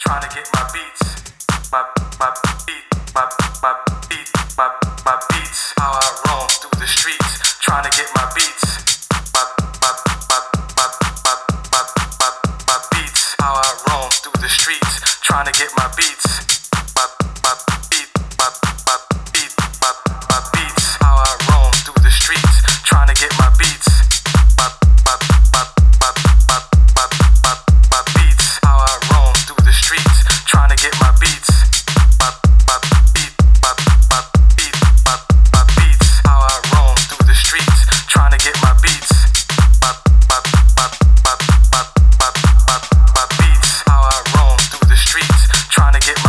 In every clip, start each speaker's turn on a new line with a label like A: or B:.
A: trying to get my beats, my beat, my beats. How I roam through the streets, trying to get my beats, my beats. How I roam through the streets, trying to get my beats, my beat, my beats. How I roam through the streets, trying to get my beats, my beats. How I roam through the streets, trying to get my beats, my beat, my beats. How I roam through the streets, trying to get my beats, my beats. How I roam through the streets, trying to get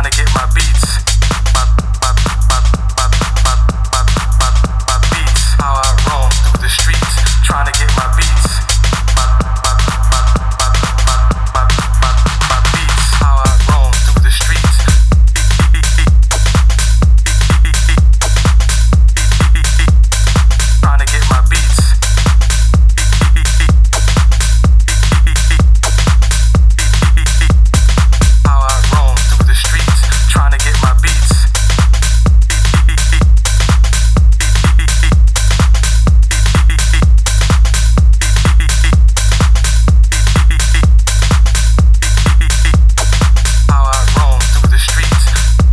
A: trying to get my beats. My beats, how I roam through the streets, trying to get my beats. My beats, how I roam through the streets. Trying to get my beats. How I roam through the streets, trying to get my beats. How I roam through the streets.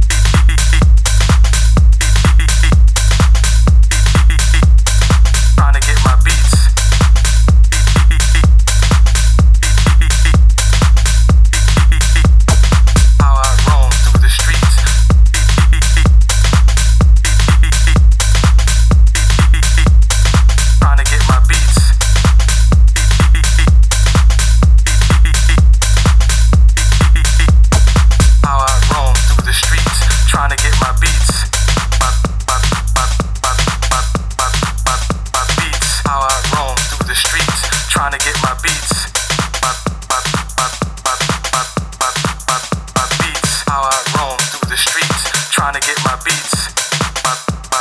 A: Trying to get my beats. How I roam through the streets. Trying to get my beats. How I roam through the streets, trying to get my beats. My beats. How I roam through the streets, trying to get my beats. My beats. How I roam through the streets, trying to get my beats. My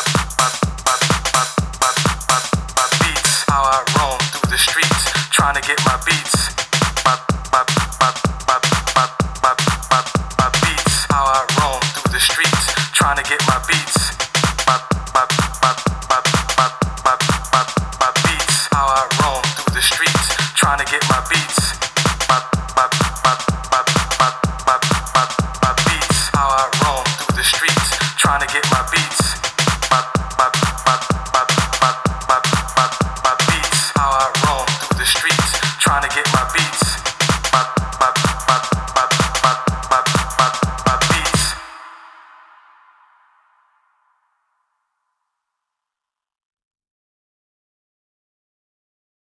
A: beats. How I roam through the streets, trying to get my beats. My beats. How I roam through the streets, trying to get my beats. My beats. How I roam through the streets, trying to get my beats. My beats. How I roam through the streets, trying to get my beats.